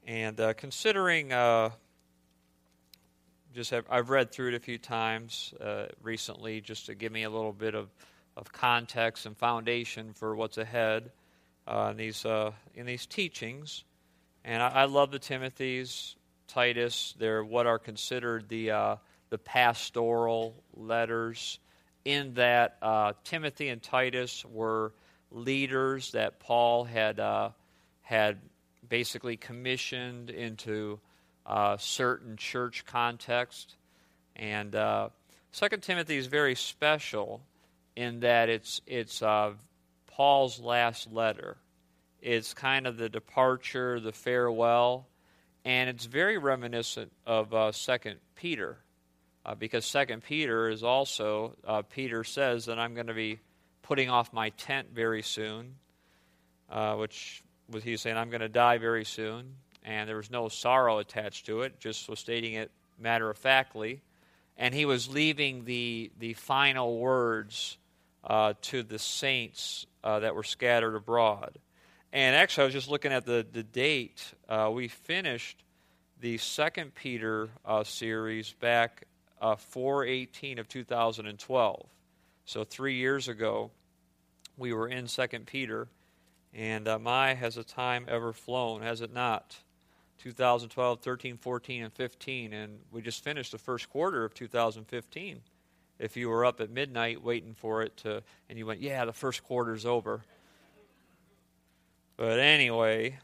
And considering, I've read through it a few times recently just to give me a little bit of context and foundation for what's ahead in these teachings. And I love the Timothys, Titus. They're what are considered the pastoral letters, in that Timothy and Titus were leaders that Paul had basically commissioned into certain church context. And 2 Timothy is very special in that it's Paul's last letter. It's kind of the departure, the farewell, and it's very reminiscent of 2 Peter, because 2 Peter is also, Peter says that I'm going to be putting off my tent very soon, which was he saying I'm going to die very soon, and there was no sorrow attached to it, just was stating it matter-of-factly, and he was leaving the final words to the saints that were scattered abroad. And actually, I was just looking at the date. We finished the 2 Peter series back 4/18 of 2012. So 3 years ago, we were in 2 Peter. And my, has the time ever flown, has it not? 2012, 13, 14, and 15. And we just finished the first quarter of 2015. If you were up at midnight waiting for it to, and you went, yeah, the first quarter's over. But anyway,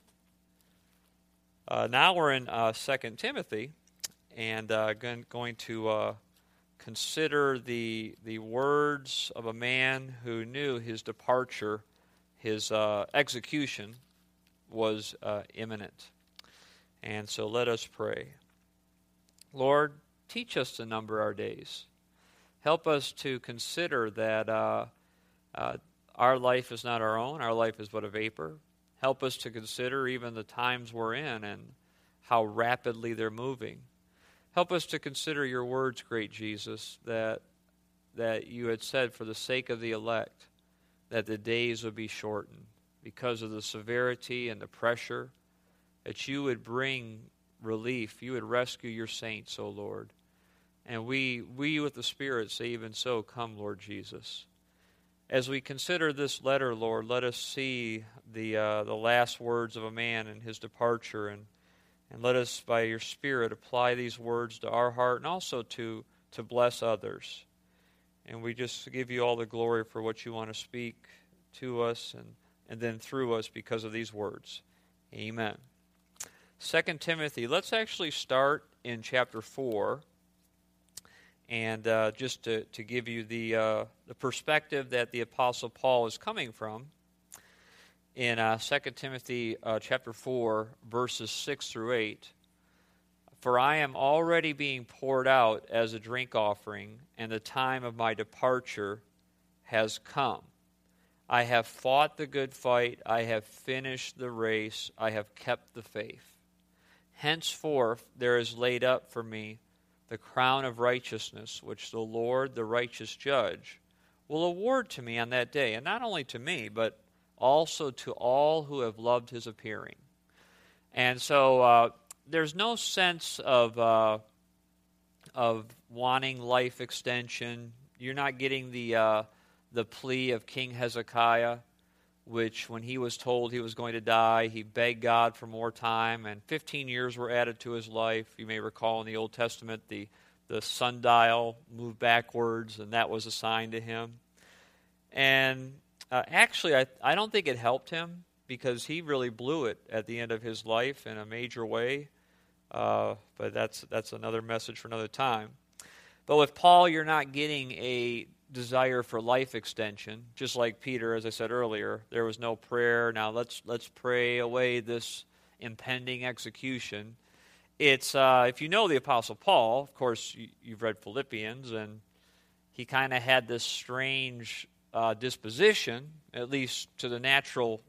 now we're in 2 Timothy, and going to consider the words of a man who knew his departure, his execution was imminent. And so let us pray. Lord, teach us to number our days. Help us to consider that our life is not our own. Our life is but a vapor. Help us to consider even the times we're in and how rapidly they're moving. Help us to consider your words, great Jesus, that you had said for the sake of the elect, that the days would be shortened because of the severity and the pressure, that you would bring relief, you would rescue your saints, O Lord. And we with the Spirit say, even so, come, Lord Jesus. As we consider this letter, Lord, let us see the last words of a man in his departure, and let us, by your Spirit, apply these words to our heart and also to bless others. And we just give you all the glory for what you want to speak to us and then through us because of these words. Amen. 2 Timothy, let's actually start in chapter 4. And just to give you the perspective that the Apostle Paul is coming from, in 2 Timothy chapter 4, verses 6 through 8, "For I am already being poured out as a drink offering, and the time of my departure has come. I have fought the good fight, I have finished the race, I have kept the faith. Henceforth there is laid up for me the crown of righteousness, which the Lord, the righteous judge, will award to me on that day, and not only to me, but also to all who have loved his appearing." And so there's no sense of wanting life extension. You're not getting the plea of King Hezekiah, which when he was told he was going to die, he begged God for more time, and 15 years were added to his life. You may recall in the Old Testament the sundial moved backwards, and that was assigned to him. And actually, I don't think it helped him, because he really blew it at the end of his life in a major way. But that's another message for another time. But with Paul, you're not getting a desire for life extension. Just like Peter, as I said earlier, there was no prayer. Now let's pray away this impending execution. It's if you know the Apostle Paul, of course you've read Philippians, and he kind of had this strange disposition, at least to the natural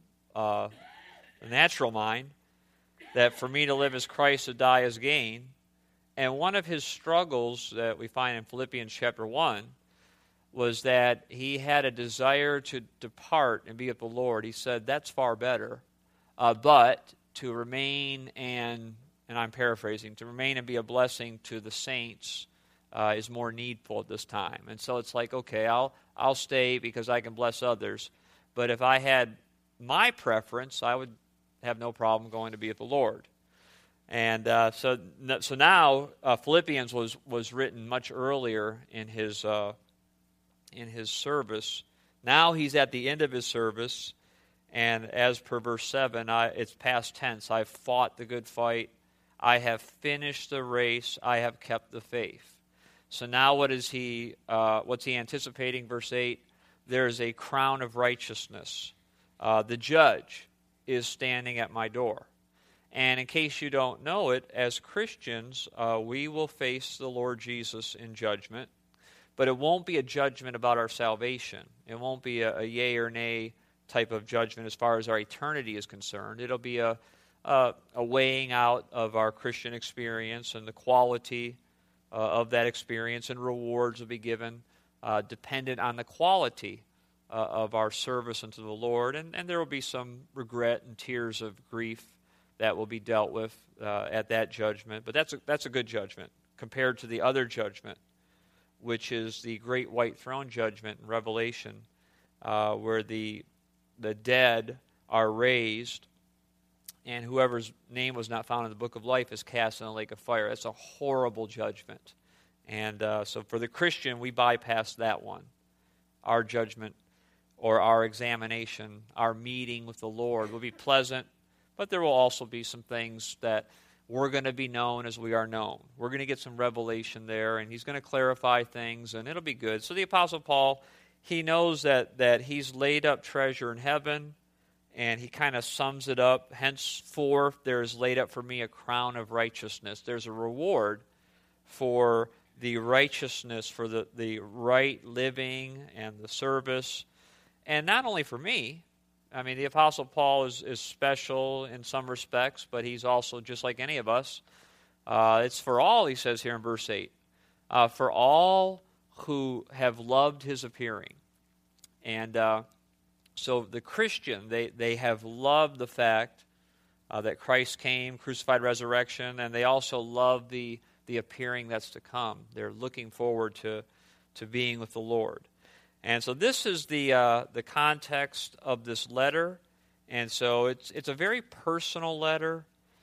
mind, that for me to live as Christ, to die as gain. And one of his struggles that we find in Philippians chapter 1 was that he had a desire to depart and be with the Lord. He said, that's far better. But to remain and I'm paraphrasing, to remain and be a blessing to the saints is more needful at this time. And so it's like, okay, I'll stay because I can bless others. But if I had my preference, I would have no problem going to be with the Lord. And so now Philippians was written much earlier in his service. Now he's at the end of his service, and as per verse 7, it's past tense. I've fought the good fight. I have finished the race. I have kept the faith. So now what's he anticipating? Verse 8, there is a crown of righteousness. The judge is standing at my door. And in case you don't know it, as Christians, we will face the Lord Jesus in judgment. But it won't be a judgment about our salvation. It won't be a yea or nay type of judgment as far as our eternity is concerned. It'll be a weighing out of our Christian experience and the quality of that experience, and rewards will be given dependent on the quality of our service unto the Lord. And there will be some regret and tears of grief that will be dealt with at that judgment. But that's a good judgment compared to the other judgment, which is the great white throne judgment in Revelation, where the dead are raised, and whoever's name was not found in the book of life is cast in a lake of fire. That's a horrible judgment. And so for the Christian, we bypass that one. Our judgment or our examination, our meeting with the Lord will be pleasant, but there will also be some things that we're going to be known as we are known. We're going to get some revelation there, and he's going to clarify things, and it'll be good. So the Apostle Paul, he knows that he's laid up treasure in heaven, and he kind of sums it up. Henceforth, there is laid up for me a crown of righteousness. There's a reward for the righteousness, for the right living and the service. And not only for me. I mean, the Apostle Paul is special in some respects, but he's also just like any of us. It's for all, he says here in verse 8. For all who have loved his appearing. And so the Christian, they have loved the fact that Christ came, crucified, resurrection, and they also love the appearing that's to come. They're looking forward to being with the Lord. And so this is the context of this letter, and so it's a very personal letter.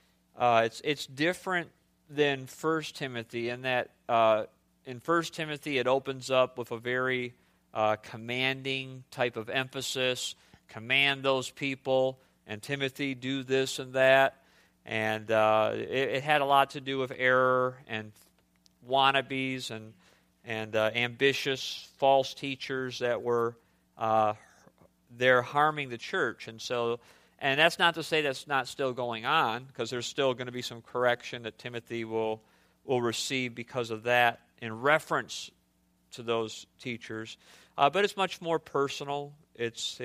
It's different than 1 Timothy in that in 1 Timothy it opens up with a very commanding type of emphasis. Command those people, and Timothy, do this and that. And it had a lot to do with error and wannabes and ambitious false teachers that were they're harming the church. And that's not to say that's not still going on, because there's still going to be some correction that Timothy will receive because of that in reference to those teachers. But it's much more personal. It's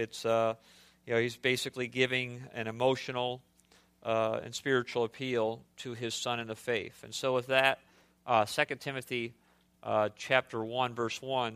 he's basically giving an emotional and spiritual appeal to his son in the faith. And so with that, 2 Timothy chapter 1, verse 1,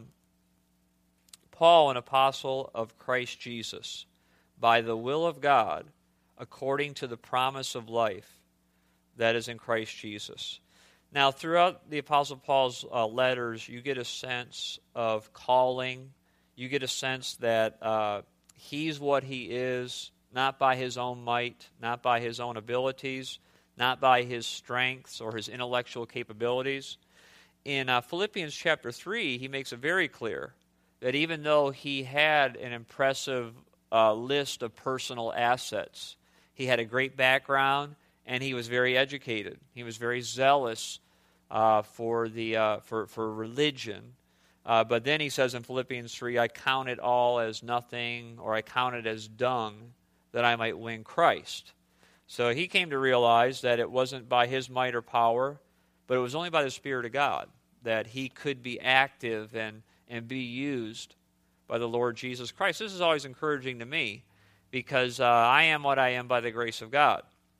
Paul, an apostle of Christ Jesus, by the will of God, according to the promise of life that is in Christ Jesus. Now, throughout the Apostle Paul's letters, you get a sense of calling. You get a sense that he's what he is, not by his own might, not by his own abilities, not by his strengths or his intellectual capabilities. In Philippians chapter 3, he makes it very clear that even though he had an impressive list of personal assets, he had a great background, and he was very educated. He was very zealous for religion. But then he says in Philippians 3, I count it all as nothing, or I count it as dung, that I might win Christ. So he came to realize that it wasn't by his might or power, but it was only by the Spirit of God that he could be active and be used by the Lord Jesus Christ. This is always encouraging to me, because I am what I am by the grace of God.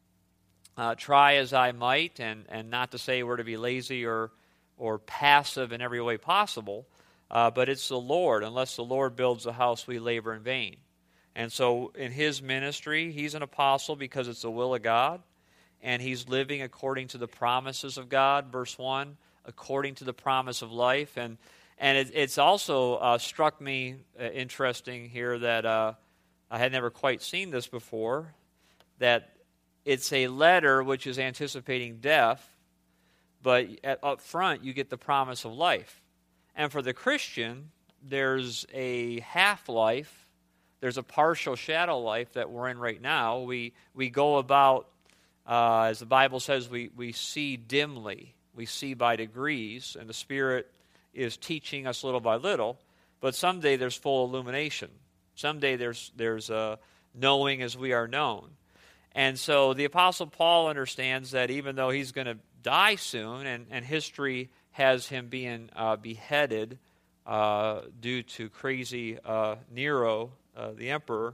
Try as I might, and not to say we're to be lazy or passive in every way possible, but it's the Lord. Unless the Lord builds the house, we labor in vain. And so in his ministry, he's an apostle because it's the will of God, and he's living according to the promises of God, verse 1, according to the promise of life. And it's also struck me interesting here that I had never quite seen this before, that it's a letter which is anticipating death, but up front you get the promise of life. And for the Christian, there's a half-life, there's a partial shadow life that we're in right now. We go about, as the Bible says, we see dimly, we see by degrees, and the Spirit is teaching us little by little. But someday there's full illumination. Someday there's knowing as we are known. And so the Apostle Paul understands that even though he's going to die soon, and history has him being beheaded due to crazy Nero, the emperor,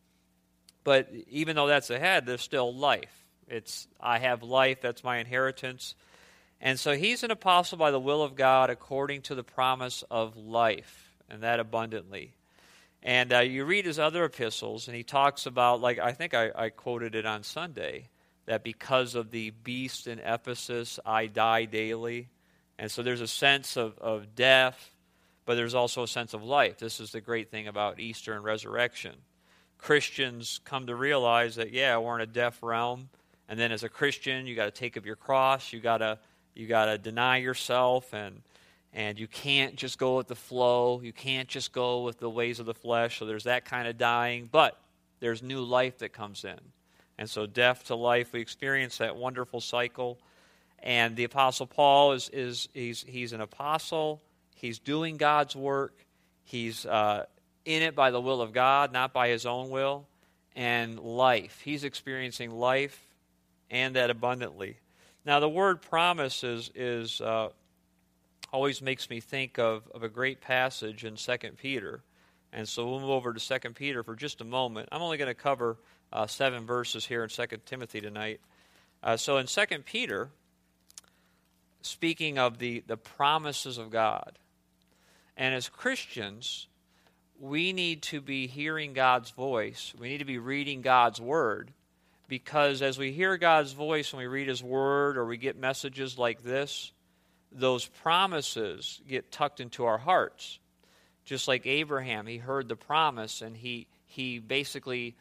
but even though that's ahead, there's still life. I have life, that's my inheritance. And so he's an apostle by the will of God according to the promise of life, and that abundantly. And you read his other epistles, and he talks about, like I think I quoted it on Sunday, that because of the beast in Ephesus, I die daily. And so there's a sense of death, but there's also a sense of life. This is the great thing about Easter and resurrection. Christians come to realize that, we're in a death realm, and then as a Christian, you got to take up your cross, you got to deny yourself, and you can't just go with the flow. You can't just go with the ways of the flesh. So there's that kind of dying, but there's new life that comes in. And so death to life, we experience that wonderful cycle. And the Apostle Paul he's an apostle. He's doing God's work. He's in it by the will of God, not by his own will. And life. He's experiencing life, and that abundantly. Now, the word promise is always makes me think of a great passage in 2 Peter. And so we'll move over to 2 Peter for just a moment. I'm only going to cover 7 verses here in 2 Timothy tonight. So in 2 Peter, speaking of the promises of God, and as Christians, we need to be hearing God's voice. We need to be reading God's Word, because as we hear God's voice and we read His Word, or we get messages like this, those promises get tucked into our hearts. Just like Abraham, he heard the promise, and he basically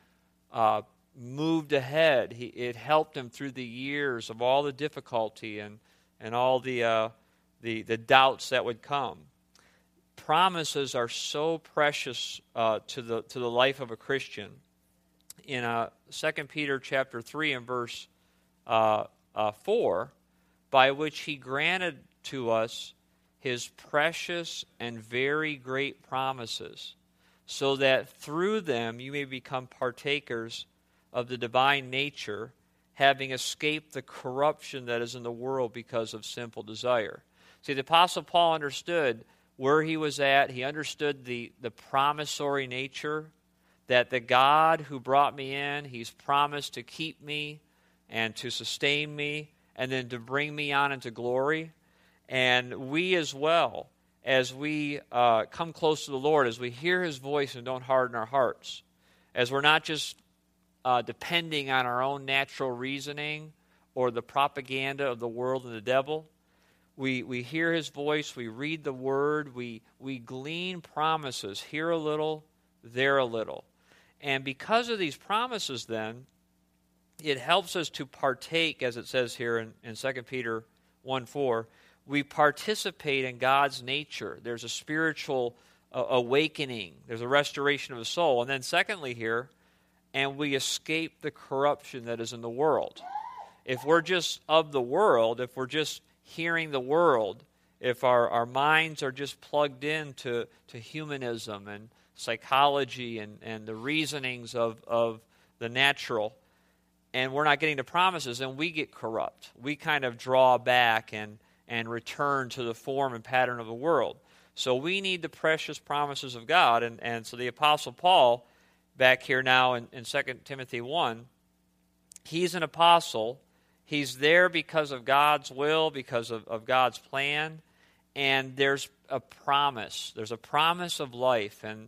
moved ahead. It helped him through the years of all the difficulty and all the doubts that would come. Promises are so precious to the life of a Christian. In 2 Peter chapter 3 and verse 4, by which he granted to us his precious and very great promises, so that through them you may become partakers of the divine nature, having escaped the corruption that is in the world because of sinful desire. See, the Apostle Paul understood where he was at. He understood the promissory nature, that the God who brought me in, He's promised to keep me and to sustain me and then to bring me on into glory. And we as well, as we come close to the Lord, as we hear His voice and don't harden our hearts, as we're not just depending on our own natural reasoning or the propaganda of the world and the devil, we hear His voice, we read the Word, we glean promises, here a little, there a little. And because of these promises then, it helps us to partake, as it says here in 2 Peter 1:4, we participate in God's nature. There's a spiritual awakening. There's a restoration of the soul. And then secondly here, and we escape the corruption that is in the world. If we're just of the world, if we're just hearing the world, if our minds are just plugged into humanism and psychology and the reasonings of the natural, and we're not getting the promises, then we get corrupt. We kind of draw back and return to the form and pattern of the world. So we need the precious promises of God. And so the Apostle Paul, back here now in 2 Timothy 1, he's an apostle. He's there because of God's will, because of God's plan. And there's a promise. There's a promise of life.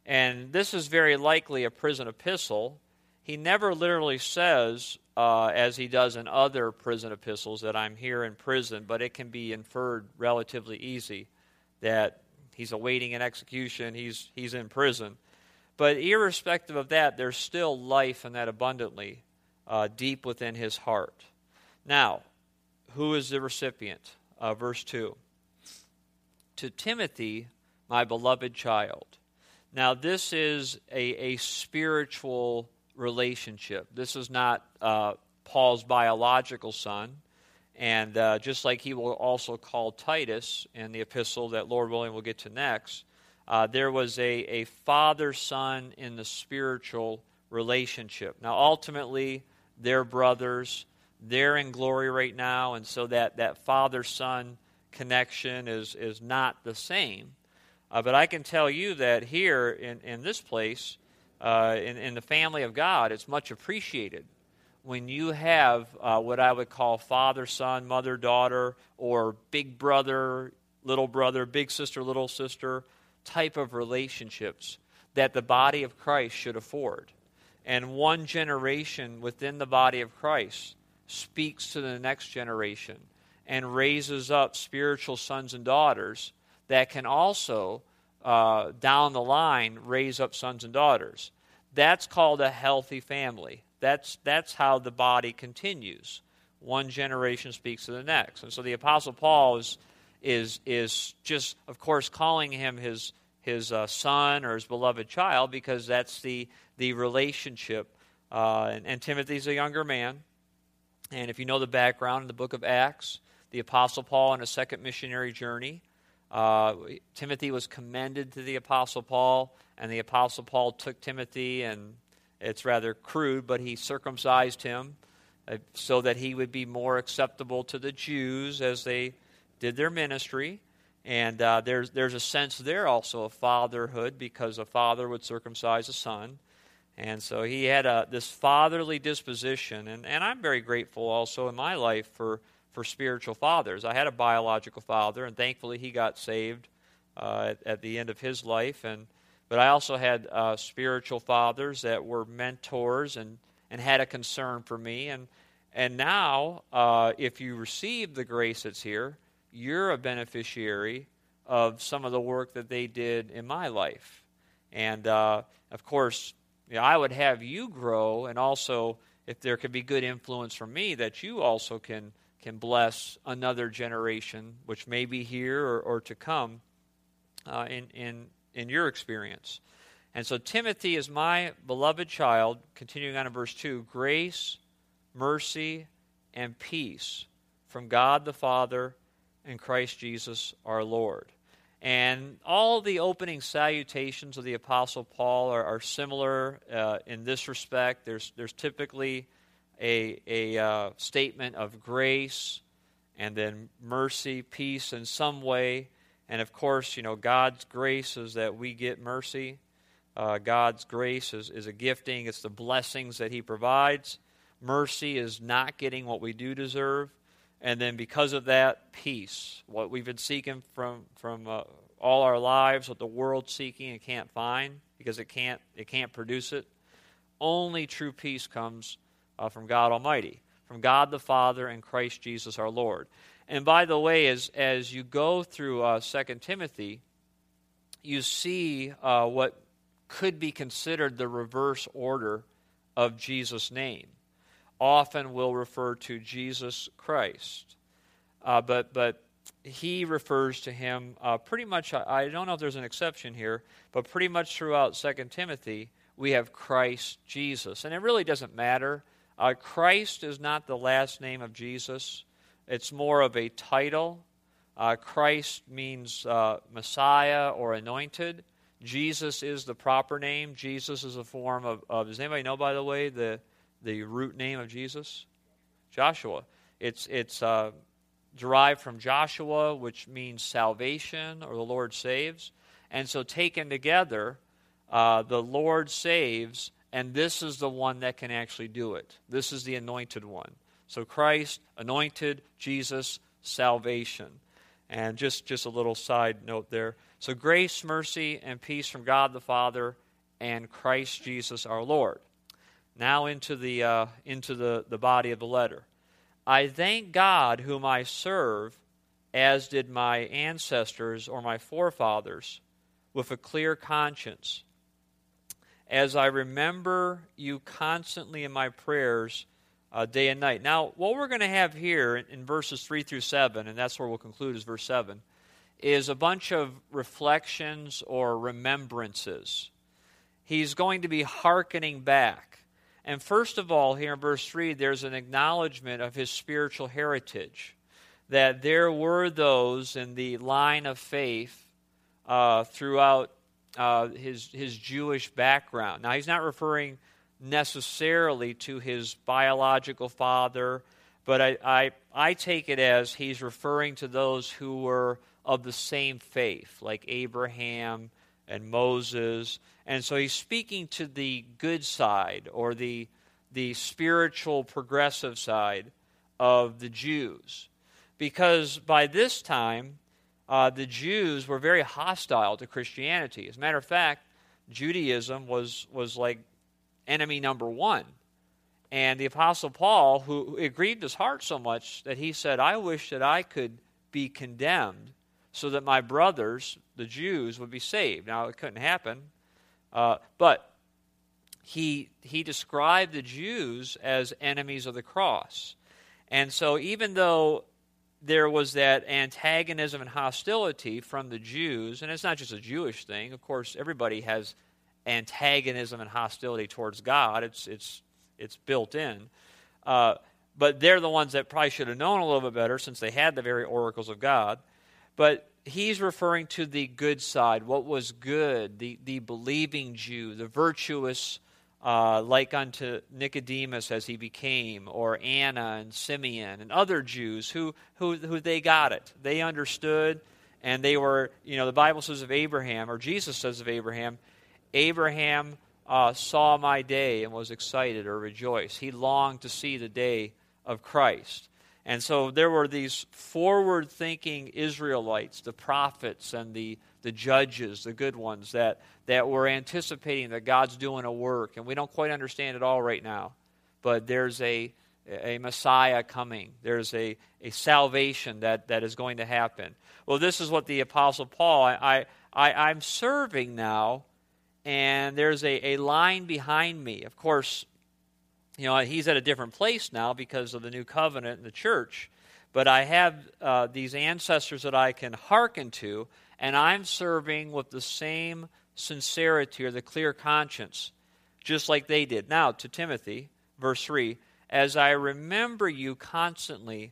And this is very likely a prison epistle. He never literally says, as he does in other prison epistles, that I'm here in prison, but it can be inferred relatively easy that he's awaiting an execution, he's in prison. But irrespective of that, there's still life in that abundantly deep within his heart. Now, who is the recipient? Verse 2. To Timothy, my beloved child. Now, this is a spiritual relationship. This is not Paul's biological son. And just like he will also call Titus in the epistle that Lord willing we'll get to next, there was a father-son in the spiritual relationship. Now, ultimately, they're brothers. They're in glory right now, and so that father-son connection is not the same. But I can tell you that here in this place, in the family of God, it's much appreciated when you have what I would call father-son, mother-daughter, or big brother, big sister, little sister type of relationships that the body of Christ should afford. And one generation within the body of Christ speaks to the next generation and raises up spiritual sons and daughters that can also, down the line, raise up sons and daughters. That's called a healthy family. That's how the body continues. One generation speaks to the next. And so the Apostle Paul is just, of course, calling him his son or his beloved child because that's the relationship. And Timothy's a younger man. And if you know the background in the book of Acts, the Apostle Paul on a second missionary journey, Timothy was commended to the Apostle Paul, and the Apostle Paul took Timothy, and it's rather crude, but he circumcised him so that he would be more acceptable to the Jews as they did their ministry. And there's a sense there also of fatherhood because a father would circumcise a son. And so he had this fatherly disposition, and I'm very grateful also in my life for spiritual fathers. I had a biological father, and thankfully he got saved at the end of his life. But I also had spiritual fathers that were mentors and had a concern for me. And now, if you receive the grace that's here, you're a beneficiary of some of the work that they did in my life. And, of course, I would have you grow, and also, if there could be good influence from me, that you also can bless another generation, which may be here or to come in your experience. And so Timothy is my beloved child, continuing on in verse 2, grace, mercy, and peace from God the Father and Christ Jesus our Lord. And all the opening salutations of the Apostle Paul are similar in this respect. There's typically a statement of grace and then mercy, peace in some way. And of course, God's grace is that we get mercy. God's grace is a gifting. It's the blessings that He provides. Mercy is not getting what we do deserve. And then because of that, peace. What we've been seeking from all our lives, what the world's seeking and can't find because it can't produce it. Only true peace comes from God Almighty, from God the Father and Christ Jesus our Lord. And by the way, as you go through 2 Timothy, you see what could be considered the reverse order of Jesus' name. Often we'll refer to Jesus Christ, but he refers to him pretty much. I don't know if there's an exception here, but pretty much throughout 2 Timothy we have Christ Jesus, and it really doesn't matter. Christ is not the last name of Jesus. It's more of a title. Christ means Messiah or anointed. Jesus is the proper name. Jesus is a form of does anybody know, by the way, the root name of Jesus? Joshua. It's derived from Joshua, which means salvation or the Lord saves. And so taken together, the Lord saves, and this is the one that can actually do it. This is the anointed one. So Christ, anointed, Jesus, salvation. And just a little side note there. So grace, mercy, and peace from God the Father and Christ Jesus our Lord. Now into the body of the letter. I thank God whom I serve, as did my ancestors or my forefathers, with a clear conscience, as I remember you constantly in my prayers day and night. Now, what we're going to have here in verses 3 through 7, and that's where we'll conclude is verse 7, is a bunch of reflections or remembrances. He's going to be hearkening back. And first of all, here in verse 3, there's an acknowledgement of his spiritual heritage, that there were those in the line of faith throughout his Jewish background. Now, he's not referring necessarily to his biological father, but I take it as he's referring to those who were of the same faith, like Abraham and Moses. And so he's speaking to the good side, or the spiritual progressive side of the Jews. Because by this time, the Jews were very hostile to Christianity. As a matter of fact, Judaism was like enemy number one. And the Apostle Paul, who it grieved his heart so much that he said, I wish that I could be condemned so that my brothers, the Jews, would be saved. Now, it couldn't happen. But he described the Jews as enemies of the cross. And so even though there was that antagonism and hostility from the Jews, and it's not just a Jewish thing. Of course, everybody has antagonism and hostility towards God. It's built in. But they're the ones that probably should have known a little bit better, since they had the very oracles of God. But he's referring to the good side, what was good, the believing Jew, the virtuous, like unto Nicodemus as he became, or Anna and Simeon and other Jews who they got it. They understood, and they were, the Bible says of Abraham, or Jesus says of Abraham, Abraham saw my day and was excited or rejoiced. He longed to see the day of Christ. And so there were these forward-thinking Israelites, the prophets and the judges, the good ones, that were anticipating that God's doing a work. And we don't quite understand it all right now. But there's a Messiah coming. There's a salvation that is going to happen. Well, this is what the Apostle Paul, I'm serving now, and there's a line behind me. Of course, he's at a different place now because of the new covenant in the church. But I have these ancestors that I can hearken to, and I'm serving with the same sincerity or the clear conscience, just like they did. Now, to Timothy, verse 3, as I remember you constantly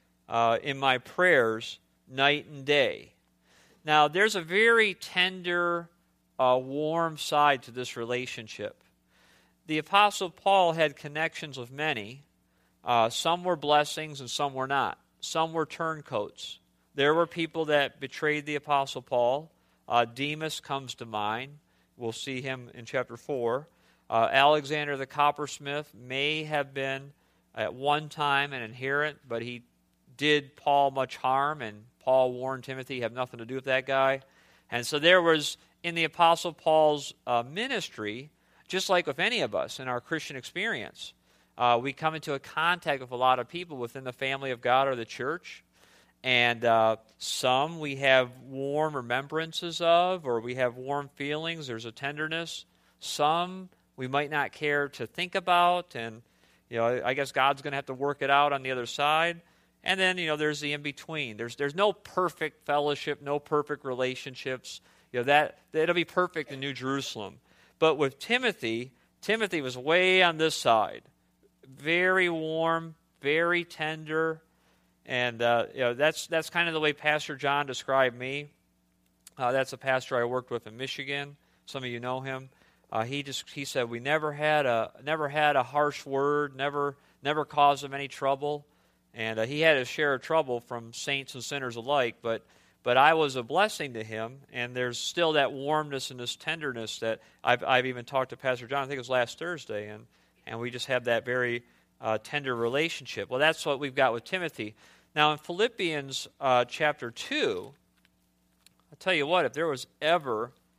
in my prayers night and day. Now, there's a very tender, warm side to this relationship. The Apostle Paul had connections with many. Some were blessings and some were not. Some were turncoats. There were people that betrayed the Apostle Paul. Demas comes to mind. We'll see him in chapter 4. Alexander the coppersmith may have been at one time an adherent, but he did Paul much harm, and Paul warned Timothy, have nothing to do with that guy. And so there was, in the Apostle Paul's ministry, just like with any of us in our Christian experience, we come into a contact with a lot of people within the family of God or the church. And some we have warm remembrances of, or we have warm feelings. There's a tenderness. Some we might not care to think about, and I guess God's going to have to work it out on the other side. And then there's the in between. There's no perfect fellowship, no perfect relationships. That'll be perfect in New Jerusalem. But with Timothy was way on this side, very warm, very tender. And that's kind of the way Pastor John described me. That's a pastor I worked with in Michigan. Some of you know him. He said we never had a harsh word, never caused him any trouble, and he had his share of trouble from saints and sinners alike. But I was a blessing to him, and there's still that warmness and this tenderness that I've even talked to Pastor John. I think it was last Thursday, and we just have that very tender relationship. Well, that's what we've got with Timothy. Now, in Philippians chapter 2, I'll tell you what, if there was ever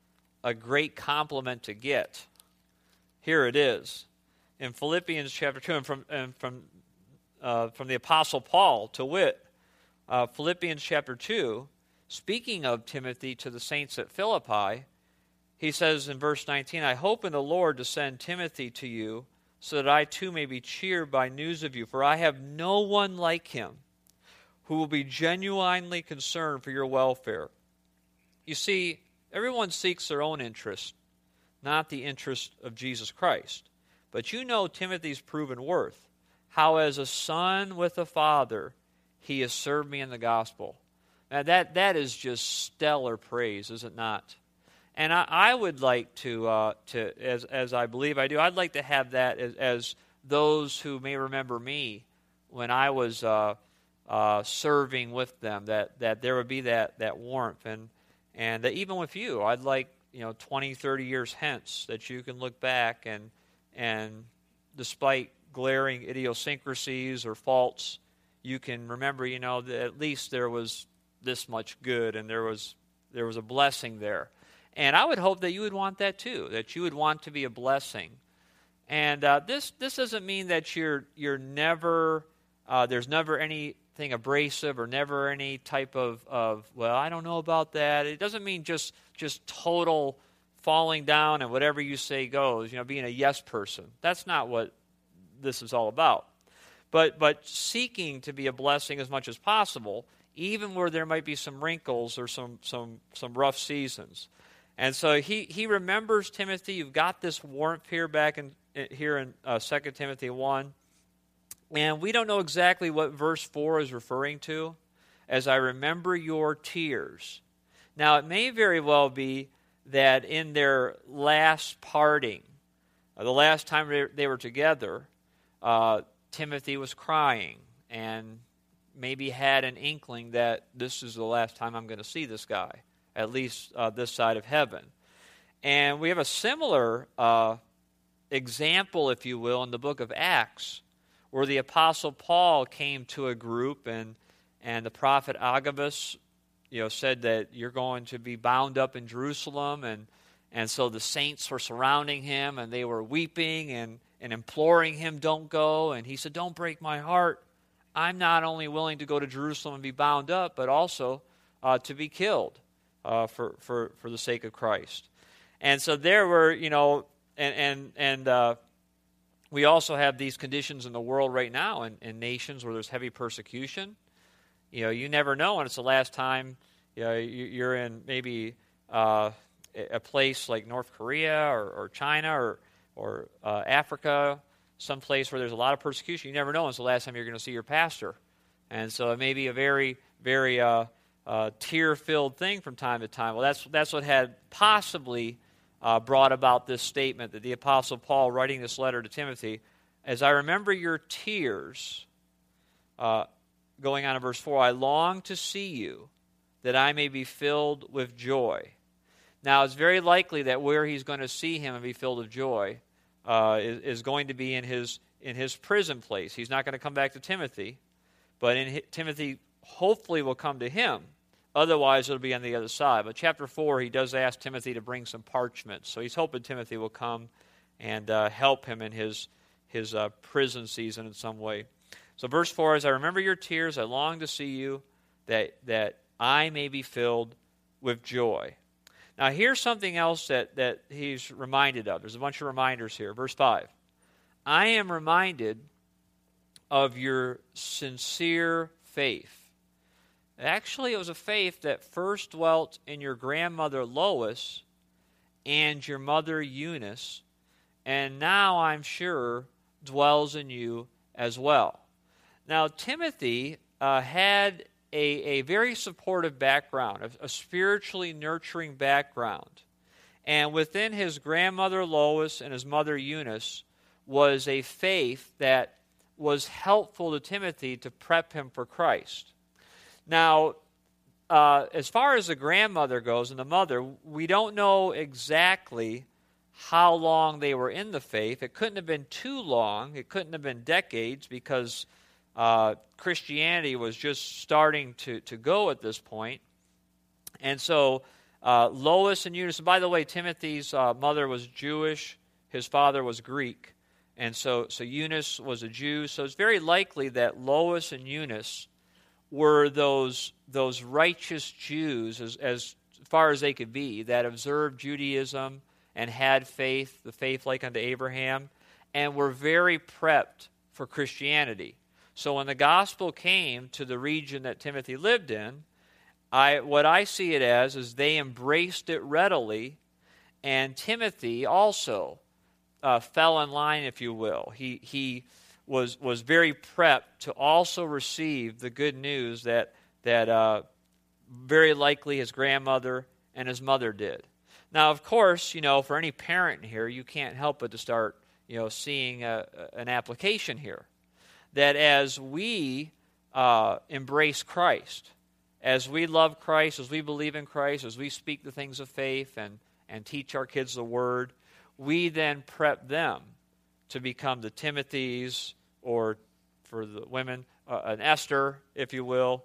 a great compliment to get. Here it is. In Philippians chapter 2, and from the Apostle Paul, to wit, Philippians chapter 2, speaking of Timothy to the saints at Philippi, he says in verse 19, I hope in the Lord to send Timothy to you, so that I too may be cheered by news of you. For I have no one like him who will be genuinely concerned for your welfare. You see, everyone seeks their own interest, not the interest of Jesus Christ. But you know Timothy's proven worth, how as a son with a father he has served me in the gospel. Now that is just stellar praise, is it not? And I would like to as I believe I do, I'd like to have that as those who may remember me when I was serving with them, that there would be that warmth. And that even with you, I'd like, 20, 30 years hence, that you can look back and despite glaring idiosyncrasies or faults, you can remember, that at least there was this much good and there was a blessing there. And I would hope that you would want that too, that you would want to be a blessing. And this doesn't mean that you're never, there's never anything abrasive or never any type of, well, I don't know about that. It doesn't mean just total falling down and whatever you say goes, being a yes person. That's not what this is all about. But seeking to be a blessing as much as possible, even where there might be some wrinkles or some rough seasons. And so he remembers Timothy. You've got this warmth here back in 2 Timothy 1. And we don't know exactly what verse 4 is referring to, as I remember your tears. Now, it may very well be that in their last parting, the last time they were together, Timothy was crying and maybe had an inkling that this is the last time I'm going to see this guy, at least this side of heaven. And we have a similar example, if you will, in the book of Acts, where the Apostle Paul came to a group and the prophet Agabus, said that you're going to be bound up in Jerusalem, and so the saints were surrounding him and they were weeping and imploring him, don't go. And he said, don't break my heart. I'm not only willing to go to Jerusalem and be bound up, but also to be killed for the sake of Christ. And so there were, we also have these conditions in the world right now in nations where there's heavy persecution. You never know when it's the last time you're in maybe a place like North Korea or China or Africa, some place where there's a lot of persecution. You never know when it's the last time you're going to see your pastor. And so it may be a very, very tear-filled thing from time to time. Well, that's what had possibly brought about this statement that the Apostle Paul, writing this letter to Timothy, as I remember your tears, going on in verse 4, I long to see you, that I may be filled with joy. Now, it's very likely that where he's going to see him and be filled with joy is going to be in his prison place. He's not going to come back to Timothy, but Timothy hopefully will come to him. Otherwise, it'll be on the other side. But chapter 4, he does ask Timothy to bring some parchment. So he's hoping Timothy will come and help him in his prison season in some way. So verse 4 is, I remember your tears, I long to see you, that I may be filled with joy. Now here's something else that he's reminded of. There's a bunch of reminders here. Verse 5, I am reminded of your sincere faith. Actually, it was a faith that first dwelt in your grandmother Lois and your mother Eunice, and now I'm sure dwells in you as well. Now, Timothy had a very supportive background, a spiritually nurturing background. And within his grandmother Lois and his mother Eunice was a faith that was helpful to Timothy to prep him for Christ. Now, as far as the grandmother goes and the mother, we don't know exactly how long they were in the faith. It couldn't have been too long. It couldn't have been decades because Christianity was just starting to go at this point. And so Lois and Eunice. And by the way, Timothy's mother was Jewish. His father was Greek. And so Eunice was a Jew. So it's very likely that Lois and Eunice were those righteous Jews as far as they could be, that observed Judaism and had faith, the faith like unto Abraham, and were very prepped for Christianity. So when the gospel came to the region that Timothy lived in, what I see it as is they embraced it readily, and Timothy also fell in line, if you will. He was very prepped to also receive the good news that very likely his grandmother and his mother did. Now, of course, for any parent here, you can't help but to start, seeing an application here. That as we embrace Christ, as we love Christ, as we believe in Christ, as we speak the things of faith and teach our kids the Word, we then prep them to become the Timothys, or for the women, an Esther, if you will.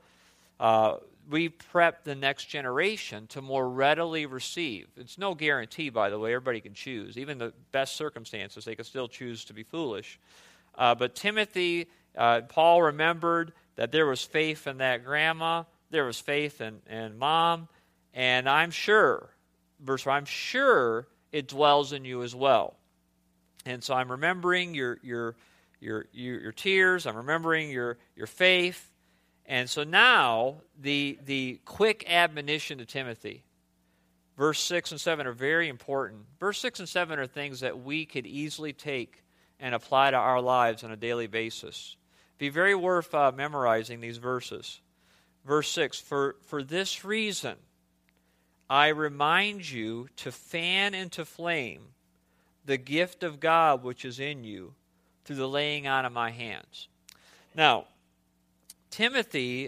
We prep the next generation to more readily receive. It's no guarantee, by the way. Everybody can choose. Even the best circumstances, they can still choose to be foolish. But Timothy, Paul remembered that there was faith in that grandma, there was faith in mom, and I'm sure, verse 4, I'm sure it dwells in you as well. And so I'm remembering your tears, I'm remembering your faith. And so now, the quick admonition to Timothy, verse 6 and 7 are very important. Verse 6 and 7 are things that we could easily take and apply to our lives on a daily basis. Be very worth memorizing these verses. Verse 6, for this reason, I remind you to fan into flame the gift of God which is in you through the laying on of my hands. Now, Timothy,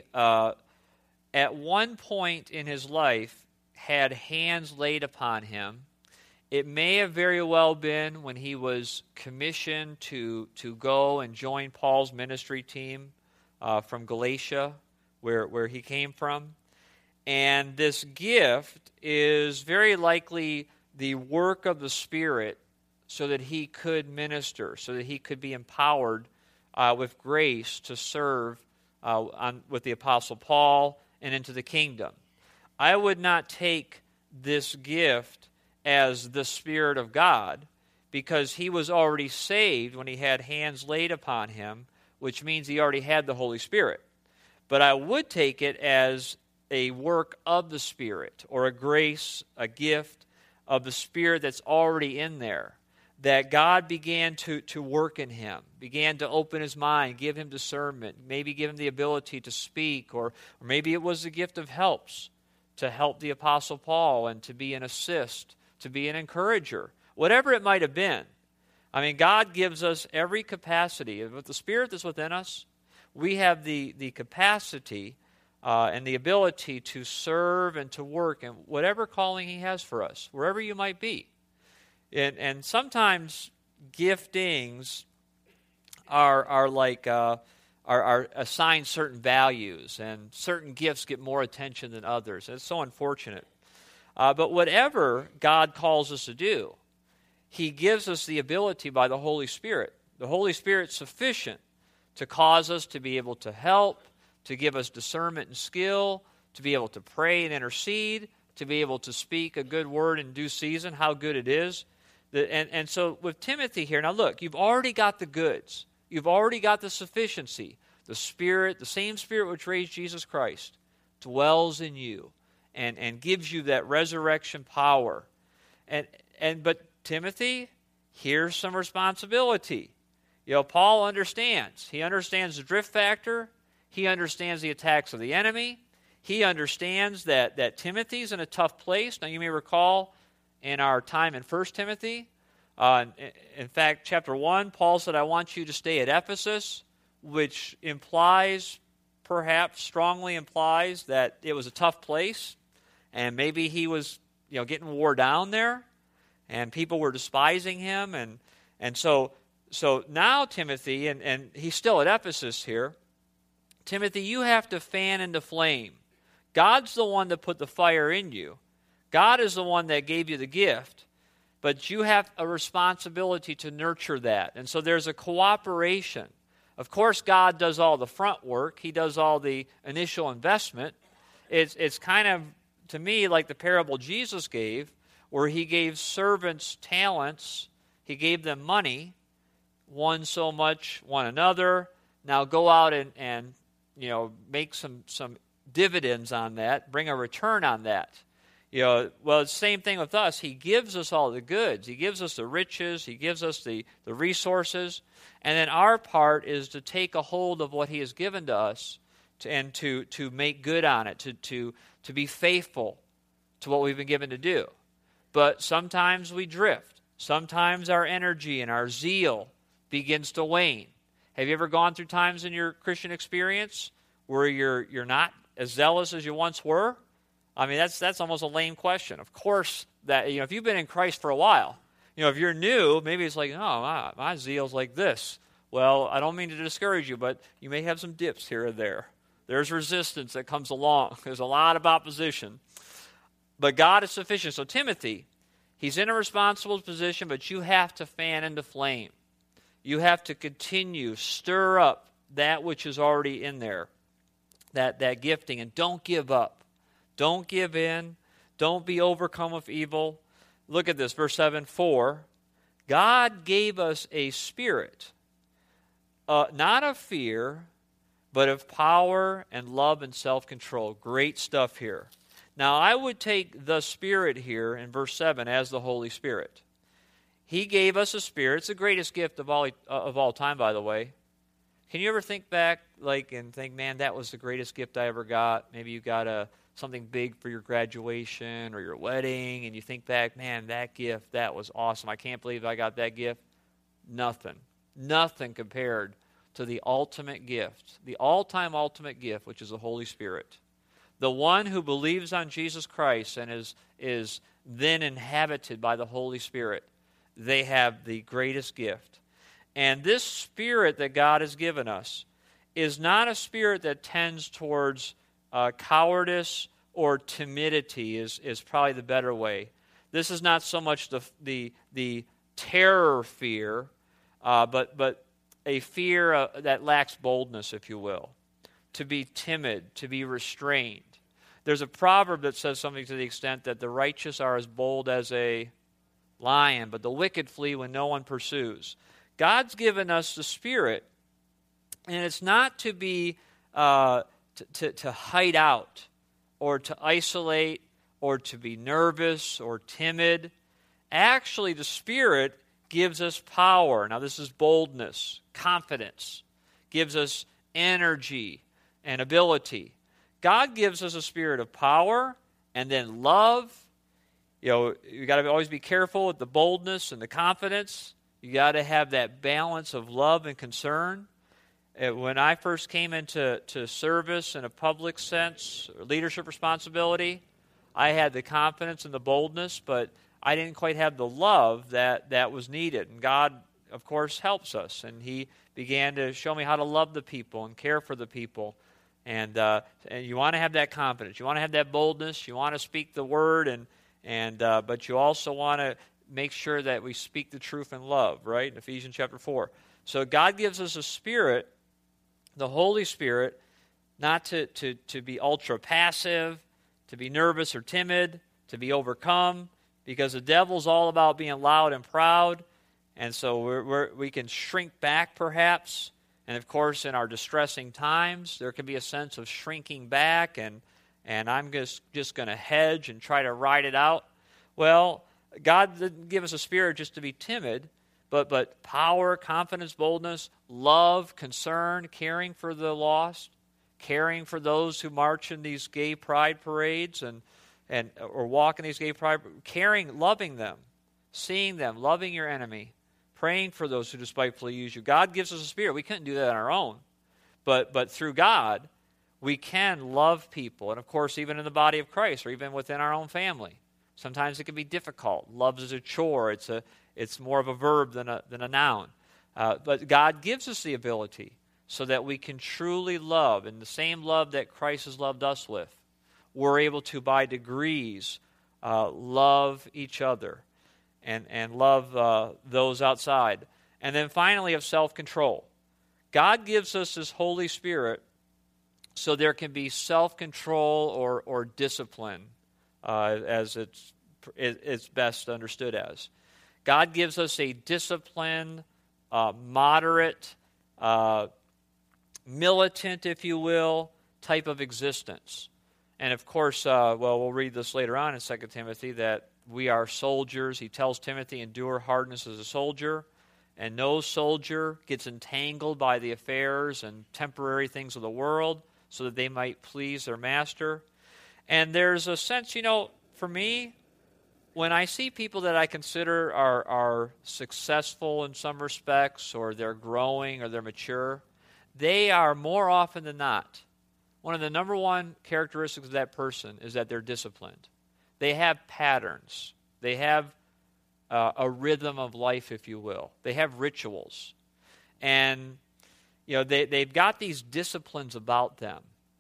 at one point in his life, had hands laid upon him. It may have very well been when he was commissioned to go and join Paul's ministry team from Galatia, where he came from. And this gift is very likely the work of the Spirit so that he could minister, so that he could be empowered with grace to serve with the Apostle Paul and into the kingdom. I would not take this gift as the Spirit of God, because he was already saved when he had hands laid upon him, which means he already had the Holy Spirit. But I would take it as a work of the Spirit, or a grace, a gift of the Spirit that's already in there, that God began to work in him, began to open his mind, give him discernment, maybe give him the ability to speak, or maybe it was the gift of helps, to help the Apostle Paul and to be an assist, to be an encourager, whatever it might have been. I mean, God gives us every capacity. With the Spirit that's within us, we have the capacity and the ability to serve and to work in whatever calling he has for us, wherever you might be. And sometimes giftings are like are assigned certain values, and certain gifts get more attention than others. And it's so unfortunate. But whatever God calls us to do, he gives us the ability by the Holy Spirit. The Holy Spirit's sufficient to cause us to be able to help, to give us discernment and skill, to be able to pray and intercede, to be able to speak a good word in due season, how good it is. And so with Timothy here, now look, you've already got the goods. You've already got the sufficiency. The Spirit, the same Spirit which raised Jesus Christ, dwells in you and gives you that resurrection power. But Timothy, here's some responsibility. Paul understands. He understands the drift factor. He understands the attacks of the enemy. He understands that Timothy's in a tough place. Now, you may recall in our time in 1 Timothy, in fact, chapter 1, Paul said, I want you to stay at Ephesus, which implies, perhaps strongly implies, that it was a tough place, and maybe he was getting wore down there, and people were despising him. And so now Timothy, and he's still at Ephesus here, Timothy, you have to fan into flame. God's the one that put the fire in you. God is the one that gave you the gift, but you have a responsibility to nurture that. And so there's a cooperation. Of course, God does all the front work. He does all the initial investment. It's kind of, to me, like the parable Jesus gave, where he gave servants talents. He gave them money, one so much, one another. Now go out and make some dividends on that, bring a return on that. Well, it's the same thing with us. He gives us all the goods. He gives us the riches. He gives us the resources. And then our part is to take a hold of what he has given to us and to make good on it, to be faithful to what we've been given to do. But sometimes we drift. Sometimes our energy and our zeal begins to wane. Have you ever gone through times in your Christian experience where you're not as zealous as you once were? I mean, that's almost a lame question. Of course, that if you've been in Christ for a while, if you're new, maybe it's like, oh, my zeal's like this. Well, I don't mean to discourage you, but you may have some dips here or there. There's resistance that comes along. There's a lot of opposition. But God is sufficient. So Timothy, he's in a responsible position, but you have to fan into flame. You have to continue, stir up that which is already in there, that gifting, and don't give up. Don't give in. Don't be overcome with evil. Look at this, verse 7, for God gave us a spirit, not of fear, but of power and love and self-control. Great stuff here. Now, I would take the Spirit here in verse 7 as the Holy Spirit. He gave us a Spirit. It's the greatest gift of all time, by the way. Can you ever think back and think, man, that was the greatest gift I ever got? Maybe you got something big for your graduation or your wedding, and you think back, man, that gift, that was awesome. I can't believe I got that gift. Nothing compared to the ultimate gift, the all-time ultimate gift, which is the Holy Spirit. The one who believes on Jesus Christ and is then inhabited by the Holy Spirit, they have the greatest gift. And this Spirit that God has given us is not a spirit that tends towards cowardice or timidity is probably the better way. This is not so much the terror fear, but a fear that lacks boldness, if you will. To be timid, to be restrained. There's a proverb that says something to the extent that the righteous are as bold as a lion, but the wicked flee when no one pursues. God's given us the Spirit, and it's not to be to hide out or to isolate or to be nervous or timid. Actually, the Spirit gives us power. Now, this is boldness, confidence, gives us energy and ability. God gives us a spirit of power and then love. You got to always be careful with the boldness and the confidence. You got to have that balance of love and concern. When I first came into service in a public sense, leadership responsibility, I had the confidence and the boldness, but I didn't quite have the love that was needed. And God, of course, helps us. And He began to show me how to love the people and care for the people. And you want to have that confidence. You want to have that boldness. You want to speak the word, but you also want to make sure that we speak the truth in love, right? In Ephesians chapter 4. So God gives us a spirit, the Holy Spirit, not to be ultra passive, to be nervous or timid, to be overcome, because the devil's all about being loud and proud, and so we can shrink back perhaps. And of course, in our distressing times, there can be a sense of shrinking back, and I'm just going to hedge and try to ride it out. Well, God didn't give us a spirit just to be timid, but power, confidence, boldness, love, concern, caring for the lost, caring for those who march in these gay pride parades or walk in these gay pride, caring, loving them, seeing them, loving your enemy, praying for those who despitefully use you. God gives us a spirit. We couldn't do that on our own. But through God, we can love people. And of course, even in the body of Christ or even within our own family. Sometimes it can be difficult. Love is a chore. It's more of a verb than a noun. But God gives us the ability so that we can truly love, and the same love that Christ has loved us with. We're able to, by degrees, love each other and love those outside. And then finally, of self-control. God gives us His Holy Spirit so there can be self-control or discipline, as it's best understood as. God gives us a disciplined, moderate, militant, if you will, type of existence. And of course, we'll read this later on in 2 Timothy, that we are soldiers. He tells Timothy, endure hardness as a soldier. And no soldier gets entangled by the affairs and temporary things of the world so that they might please their master. And there's a sense, for me, when I see people that I consider are successful in some respects, or they're growing or they're mature, they are more often than not, one of the number one characteristics of that person is that they're disciplined. They have patterns. They have a rhythm of life, if you will. They have rituals. And, they've got these disciplines about them.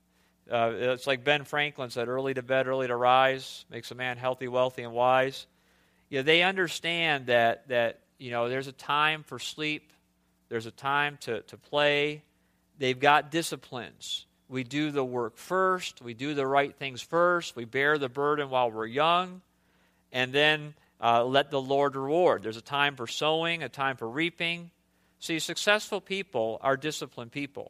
It's like Ben Franklin said, early to bed, early to rise, makes a man healthy, wealthy, and wise. They understand that there's a time for sleep. There's a time to play. They've got disciplines. We do the work first. We do the right things first. We bear the burden while we're young. And then let the Lord reward. There's a time for sowing, a time for reaping. See, successful people are disciplined people.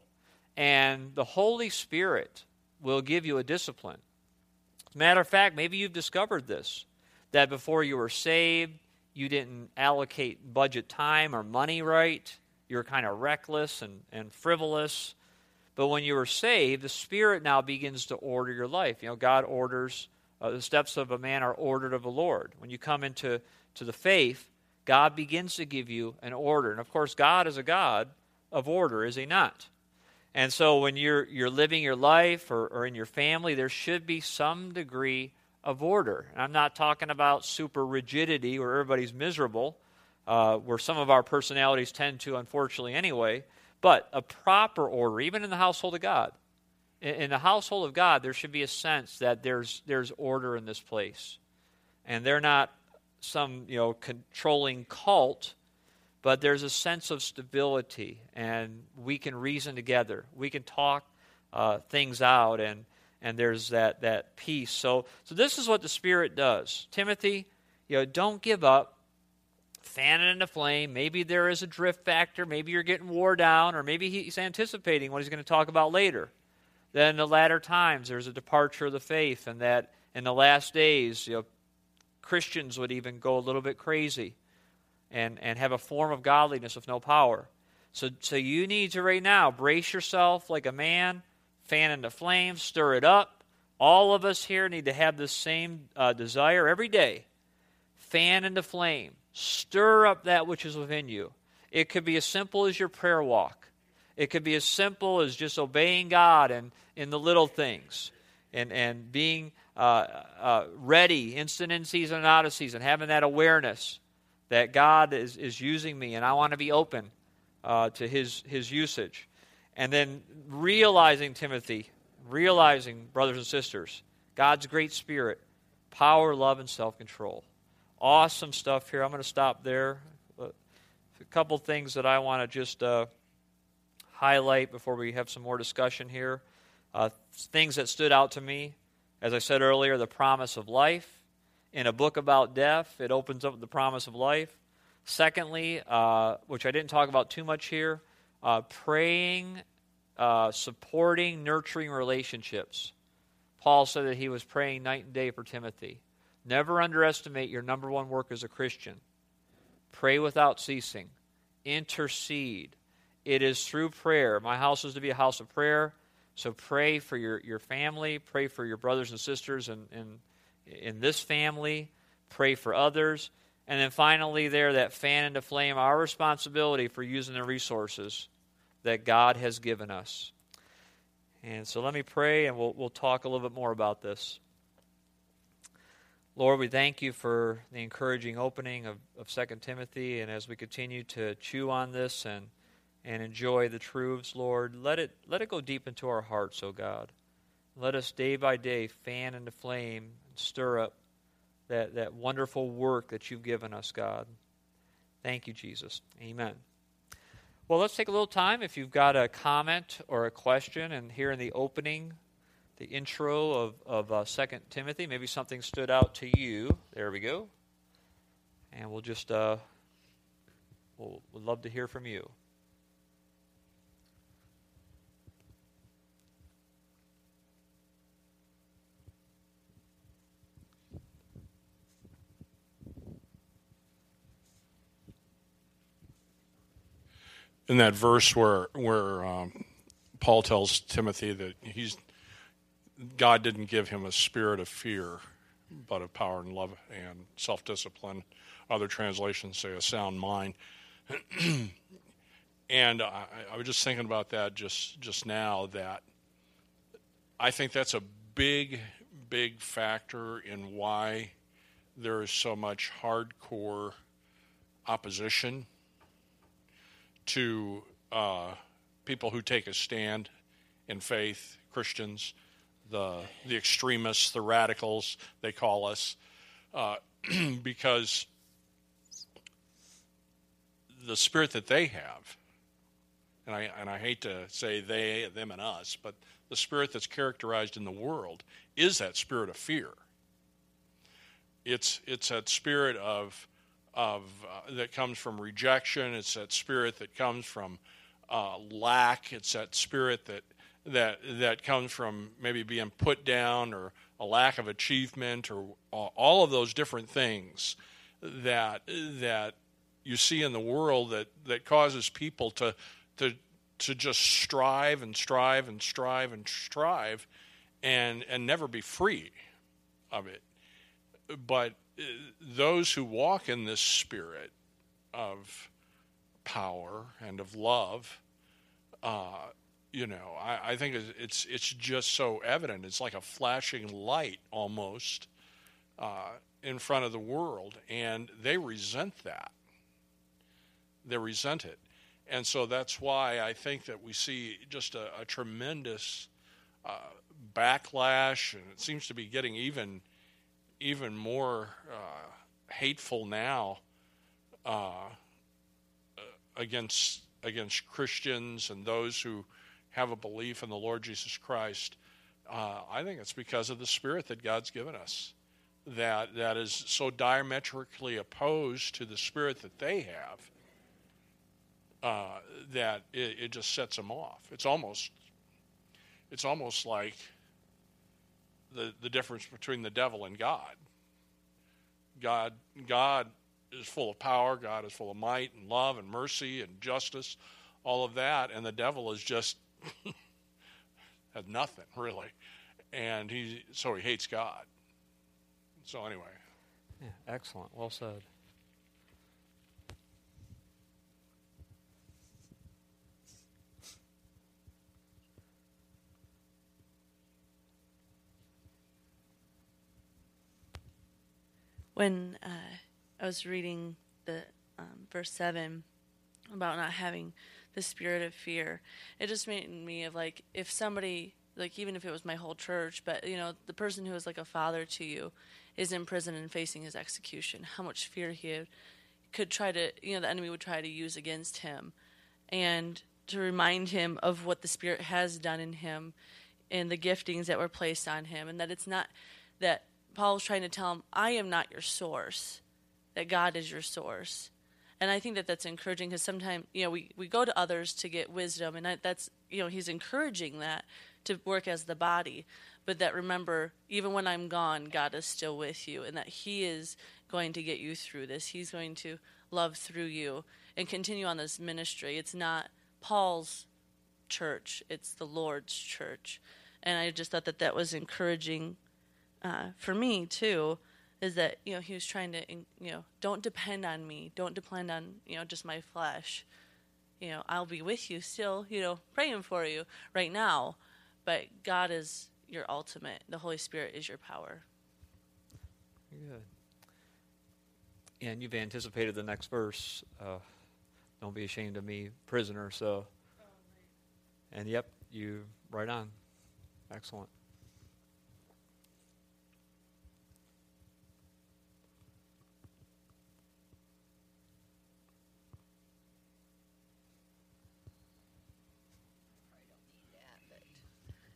And the Holy Spirit will give you a discipline. As a matter of fact, maybe you've discovered this, that before you were saved, you didn't allocate budget time or money right. You were kind of reckless and frivolous. But when you were saved, the Spirit now begins to order your life. God orders, the steps of a man are ordered of the Lord. When you come into the faith, God begins to give you an order. And of course, God is a God of order, is He not? And so when you're living your life or in your family, there should be some degree of order. And I'm not talking about super rigidity where everybody's miserable, where some of our personalities tend to, unfortunately anyway, but a proper order, even in the household of God. In the household of God, there should be a sense that there's order in this place. And they're not some controlling cult, but there's a sense of stability, and we can reason together. We can talk things out, and there's that peace. So this is what the Spirit does. Timothy, don't give up. Fan it into flame. Maybe there is a drift factor. Maybe you're getting wore down, or maybe he's anticipating what he's going to talk about later. Then in the latter times, there's a departure of the faith, and that in the last days, Christians would even go a little bit crazy and have a form of godliness with no power. So you need to right now brace yourself like a man, fan into flames, stir it up. All of us here need to have this same desire every day. Fan into flame. Stir up that which is within you. It could be as simple as your prayer walk. It could be as simple as just obeying God and in the little things and being ready, instant in season and out of season, having that awareness that God is using me and I want to be open to His usage. And then realizing, Timothy, brothers and sisters, God's great Spirit, power, love, and self-control. Awesome stuff here. I'm going to stop there. A couple things that I want to just highlight before we have some more discussion here. Things that stood out to me. As I said earlier, the promise of life. In a book about death, it opens up with the promise of life. Secondly, which I didn't talk about too much here, praying, supporting, nurturing relationships. Paul said that he was praying night and day for Timothy. Never underestimate your number one work as a Christian. Pray without ceasing. Intercede. It is through prayer. My house is to be a house of prayer. So pray for your family. Pray for your brothers and sisters in this family. Pray for others. And then finally that fan into flame, our responsibility for using the resources that God has given us. And so let me pray, and we'll talk a little bit more about this. Lord, we thank you for the encouraging opening of 2 Timothy, and as we continue to chew on this and enjoy the truths, Lord, let it go deep into our hearts, O God. Let us day by day fan into flame and stir up that wonderful work that you've given us, God. Thank you, Jesus. Amen. Well, let's take a little time. If you've got a comment or a question, and here in the opening, the intro of 2 Timothy, maybe something stood out to you. There we go. And we'll just, we'd love to hear from you. In that verse where Paul tells Timothy that God didn't give him a spirit of fear, but of power and love and self-discipline. Other translations say a sound mind. And I was just thinking about that just now, that I think that's a big, big factor in why there is so much hardcore opposition to people who take a stand in faith, Christians, the extremists, the radicals, they call us, because the spirit that they have, and I hate to say they, them, and us, but the spirit that's characterized in the world is that spirit of fear. It's that spirit of that comes from rejection. It's that spirit that comes from lack. It's that spirit that comes from maybe being put down, or a lack of achievement, or all of those different things that you see in the world that causes people to just strive and strive and strive and strive and never be free of it. But those who walk in this spirit of power and of love, I think it's just so evident. It's like a flashing light almost in front of the world, and they resent that. They resent it. And so that's why I think that we see just a tremendous backlash, and it seems to be getting even more hateful now against Christians and those who have a belief in the Lord Jesus Christ. I think it's because of the spirit that God's given us that is so diametrically opposed to the spirit that they have, that it just sets them off. It's almost like the difference between the devil and God. God is full of power. God is full of might and love and mercy and justice, all of that, and the devil is just has nothing really, and he hates God. So anyway, yeah, excellent, well said. When I was reading the verse 7 about not having the spirit of fear, it just made me of like, if somebody, like even if it was my whole church, but the person who is like a father to you is in prison and facing his execution, how much fear he could try to, the enemy would try to use against him, and to remind him of what the Spirit has done in him and the giftings that were placed on him, and that it's not that Paul was trying to tell him, I am not your source, that God is your source. And I think that that's encouraging, because sometimes, we go to others to get wisdom, and that's, he's encouraging that to work as the body. But that, remember, even when I'm gone, God is still with you, and that he is going to get you through this. He's going to love through you and continue on this ministry. It's not Paul's church, it's the Lord's church. And I just thought that that was encouraging for me too, is that, he was trying to, don't depend on me. Don't depend on, just my flesh. I'll be with you still, praying for you right now. But God is your ultimate. The Holy Spirit is your power. Good. And you've anticipated the next verse. Don't be ashamed of me, prisoner. So, and yep, you right on. Excellent.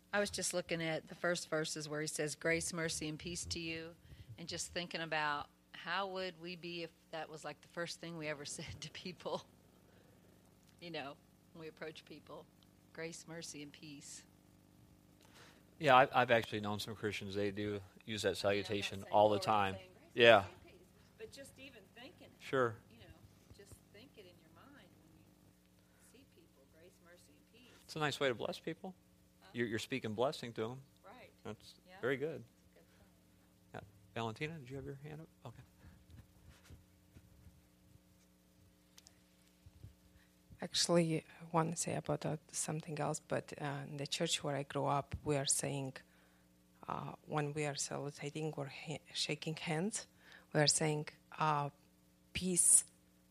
I was just looking at the first verses where he says, grace, mercy, and peace to you, and just thinking about how would we be if that was like the first thing we ever said to people, when we approach people. Grace, mercy, and peace. Yeah, I've actually known some Christians, they do use that salutation all the time. Grace, Yeah. mercy, and peace. But just even thinking it. Sure. Just think it in your mind when you see people. Grace, mercy, and peace. It's a nice way to bless people. You're speaking blessing to them. Right. That's Yeah. very good. Good point. Yeah. Valentina, did you have your hand up? Okay. Actually, I want to say about something else, but in the church where I grew up, we are saying, when we are salutating or shaking hands, we are saying, peace,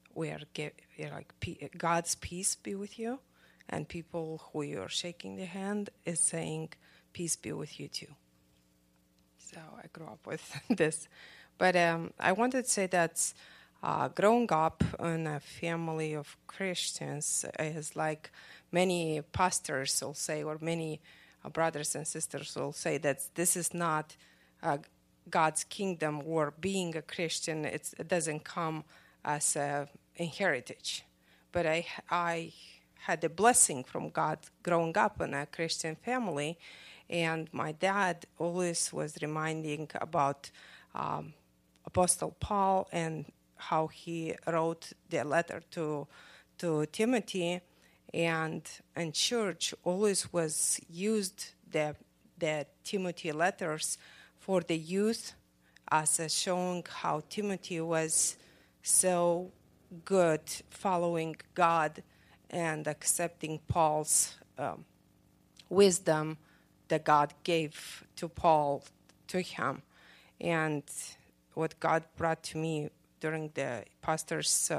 God's peace be with you. And people who you are shaking the hand is saying, peace be with you too. So I grew up with this. But I wanted to say that growing up in a family of Christians is like many pastors will say, or many brothers and sisters will say, that this is not God's kingdom, or being a Christian, it doesn't come as a heritage. But I had a blessing from God growing up in a Christian family, and my dad always was reminding about Apostle Paul and how he wrote the letter to Timothy, and church always was used the Timothy letters for the youth as a showing how Timothy was so good following God and accepting Paul's wisdom that God gave to Paul to him. And what God brought to me during the pastor's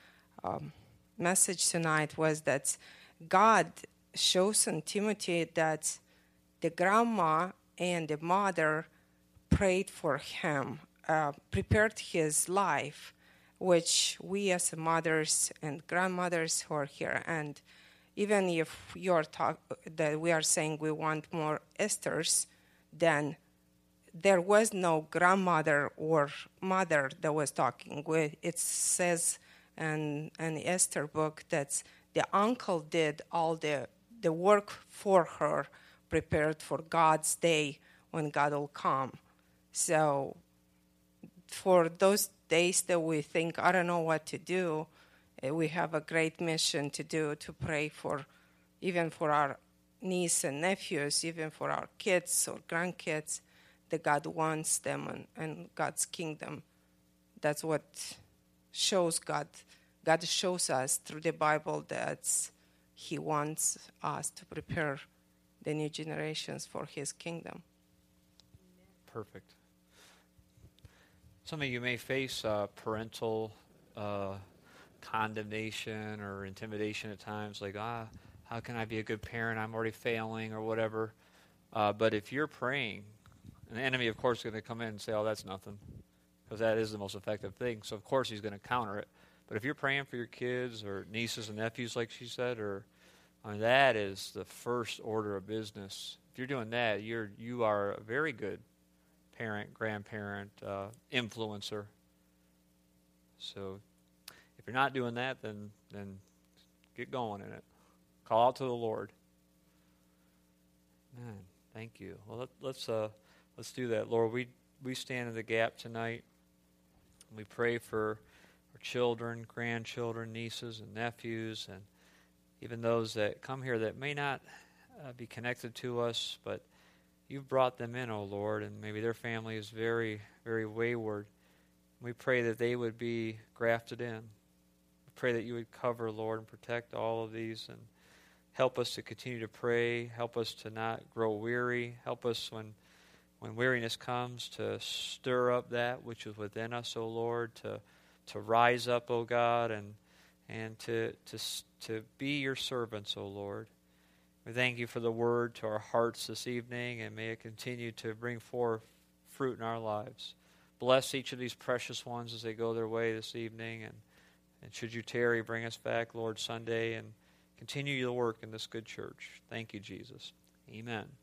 message tonight was that God shows in Timothy that the grandma and the mother prayed for him, prepared his life, which we as mothers and grandmothers who are here, and even if that we are saying we want more Esthers, then there was no grandmother or mother that was talking. It says in the Esther book that the uncle did all the work for her, prepared for God's day when God will come. So for those days that we think, I don't know what to do, we have a great mission to do, to pray for, even for our nieces and nephews, even for our kids or grandkids, that God wants them and God's kingdom. That's what shows God. God shows us through the Bible that He wants us to prepare the new generations for His kingdom. Perfect. Some of you may face parental condemnation or intimidation at times, like, how can I be a good parent? I'm already failing or whatever. But if you're praying, and the enemy, of course, is going to come in and say, oh, that's nothing, because that is the most effective thing. So, of course, he's going to counter it. But if you're praying for your kids or nieces and nephews, like she said, that is the first order of business. If you're doing that, you are a very good parent, grandparent, influencer. So if you're not doing that, then get going in it. Call out to the Lord. Man, thank you. Well, let's do that. Lord, we stand in the gap tonight. We pray for our children, grandchildren, nieces, and nephews, and even those that come here that may not be connected to us, but you've brought them in, O Lord, and maybe their family is very, very wayward. We pray that they would be grafted in. We pray that you would cover, Lord, and protect all of these, and help us to continue to pray. Help us to not grow weary. Help us when weariness comes to stir up that which is within us, O Lord, to rise up, O God, and to be your servants, O Lord. We thank you for the word to our hearts this evening, and may it continue to bring forth fruit in our lives. Bless each of these precious ones as they go their way this evening, and should you tarry, bring us back, Lord, Sunday, and continue your work in this good church. Thank you, Jesus. Amen.